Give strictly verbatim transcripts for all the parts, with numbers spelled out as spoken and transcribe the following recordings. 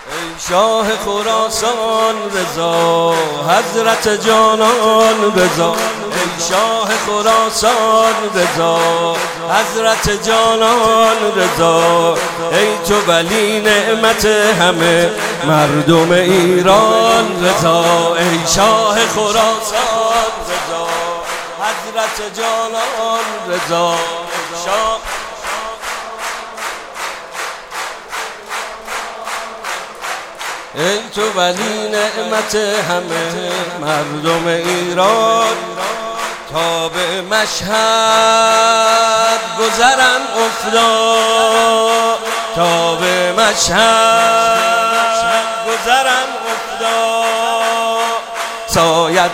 ای شاه خراسان رضا، حضرت جانان رضا. ای شاه خراسان رضا، حضرت جانان رضا. ای تو ولی نعمت همه مردم ایران رضا. ای شاه خراسان رضا، حضرت جانان رضا. شاه ای تو ولی نعمت همه مردم ایران. تا به مشهد گذرم افتاد، تا به مشهد گذرم افتاد. سایت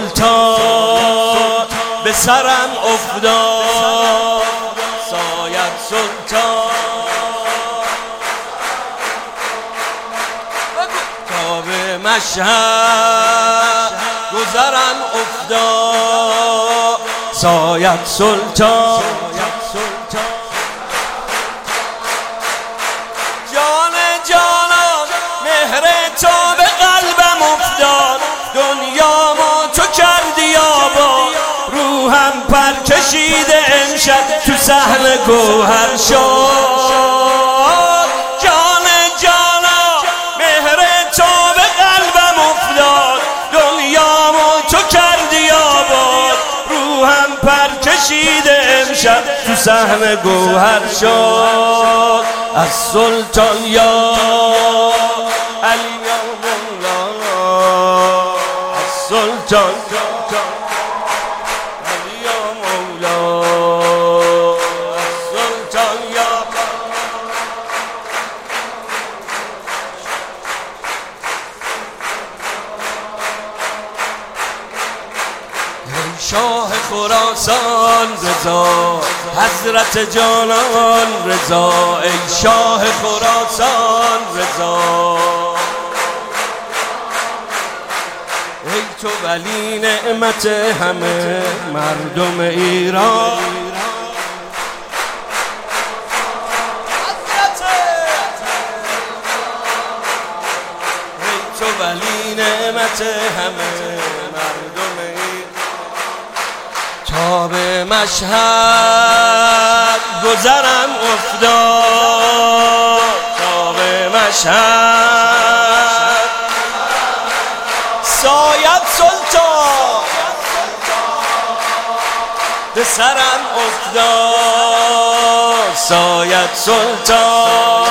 سلطان به سرم افتاد، سایت سلطان به مشهد گذرم افتاد. سایت سلطان جان جانان، مهر تو به قلبم افتاد. دنیامو تو کردی آباد، روحم پر کشیده امشب تو صحن گوهر شد. کشیده امشب تو صحن گوهر شد. از سلطان یا علی یا مولانا، از سلطان علی یا مولا، از سلطان یا شاه خراسان رضا، حضرت جانان رضا. ای شاه خراسان رضا، ای تو ولی نعمت همه مردم ایران. ای تو ولی نعمت همه مردم ایران. تا به مشهد گذرم افتاد، تا به مشهد. سایت سلطان به سرم افتاد، سایت سلطان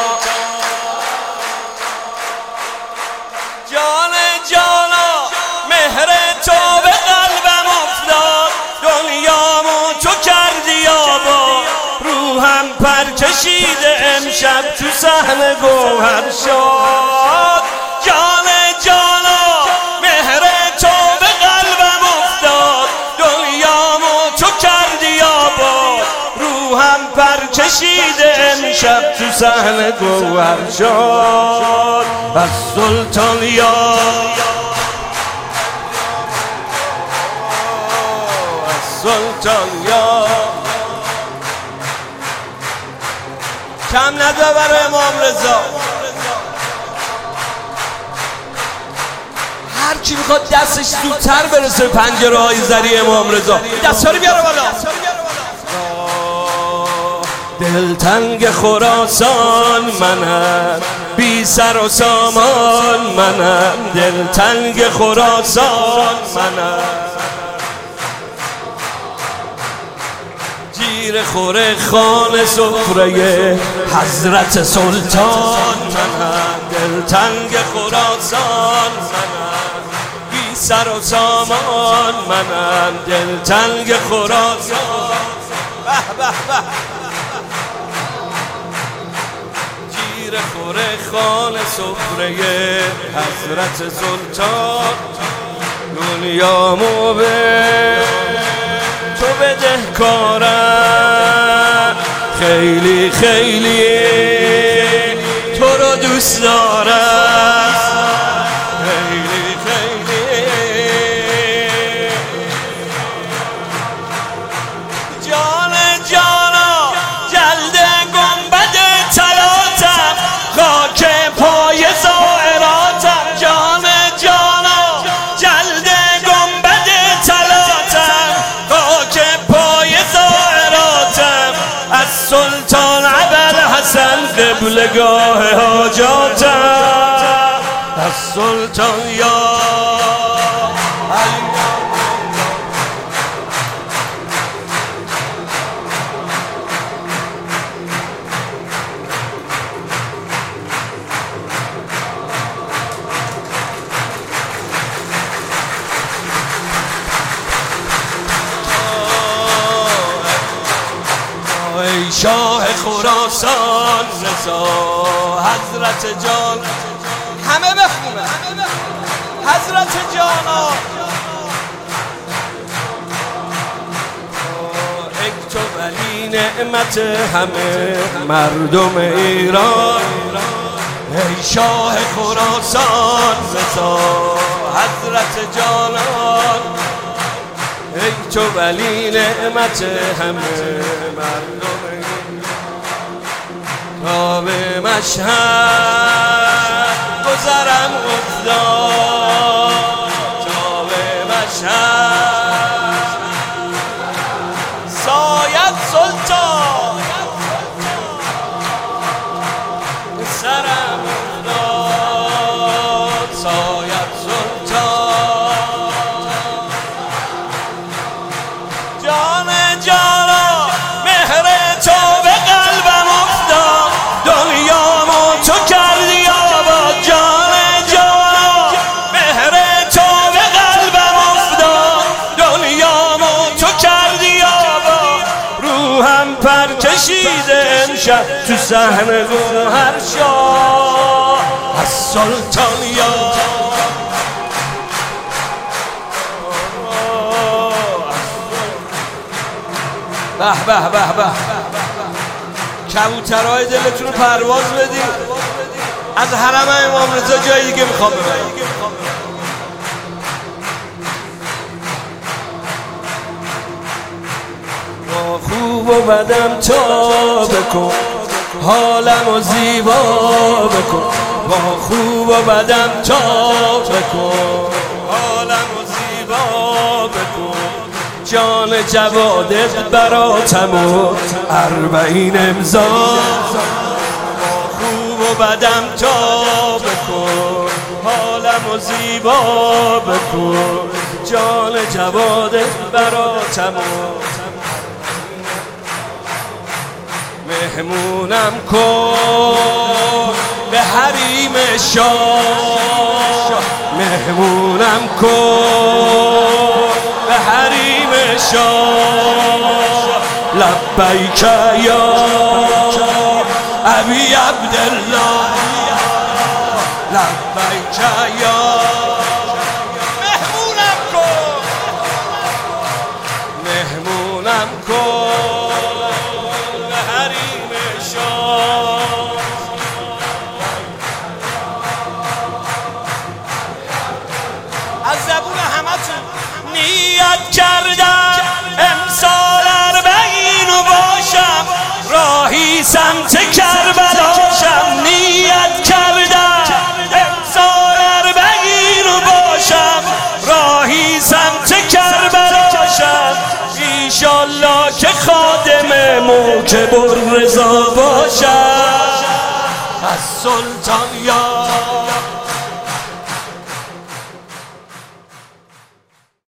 جان جانا، مهر تو به قلبم افتاد. دنیامو تو کردی آباد، روحم پر کشیده امشب تو صحن گوهر شد. جان جانا، مهر تو به قلبم افتاد. دنیامو تو کردی آباد، روحم پر کشیده امشب تو صحن گوهر شد. از سلطان یا سلطان یا کم نده برای امام رضا. هر کی میخواد دستش زودتر برسه به پنجره های زری امام رضا، دستا رو بیاره بالا. دلتنگ خراسان منم، بی سر و سامان منم. دلتنگ خراسان منم، زیر خوره خانه سفره حضرت سلطان منم. دلتنگ خراسان منم، بی سر و سامان منم. دلتنگ خراسان به به به. زیر خوره خانه سفره حضرت سلطان. دنیامو به تو بدهکارم، خیلی خیلی تو رو دوست دارم. خیلی خیلی جان جانا، جلد گنبد طلاتم، خاک پای نگاه حاجاتم از سلطان یا ای شاه خراسان رضا حضرت جان همه بخونه حضرت جانا ای تو ولی نعمت همه مردم ایران ای شاه خراسان رضا حضرت جانان ای تو ولی نعمت همه مردم تا به مشهد گذرم افتاد تا به مشهد ساید سلطان سرم افتاد ساید سلطان جان جانا مهر تو به قلبم افتاد دنیامو تو کردی آباد جان جانا مهر تو به قلبم افتاد دنیامو تو کردی آباد روحم پر کشیده امشب تو صحن گوهر شاه از سلطان یا به به به به کبوترهای دلتون رو پرواز بدید از حرم امام رضا جای دیگه میخوام ببرم با خوب و بدم تا بکن حالم و زیبا بکن با خوب و بدم تا بکن حالم و زیبا بکن جان جوادت براتم و اربعین امضا خوب و بدم تا بکن حالم و زیبا بکن جان جوادت براتم و مهمونم کن به حریم شاه مهمونم کن به حریم شاه لبیک یا ابی عبدالله لبیک یا مهمونم کن مهمونم کن به حریم شاه از زبون همتون نیت کردم امسال اربعین و باشم راهی سمت کربلاشم نیت کردم امسال اربعین و باشم راهی سمت کربلاشم ایشالله که خادم موکب الرضا باشم از سلطان یا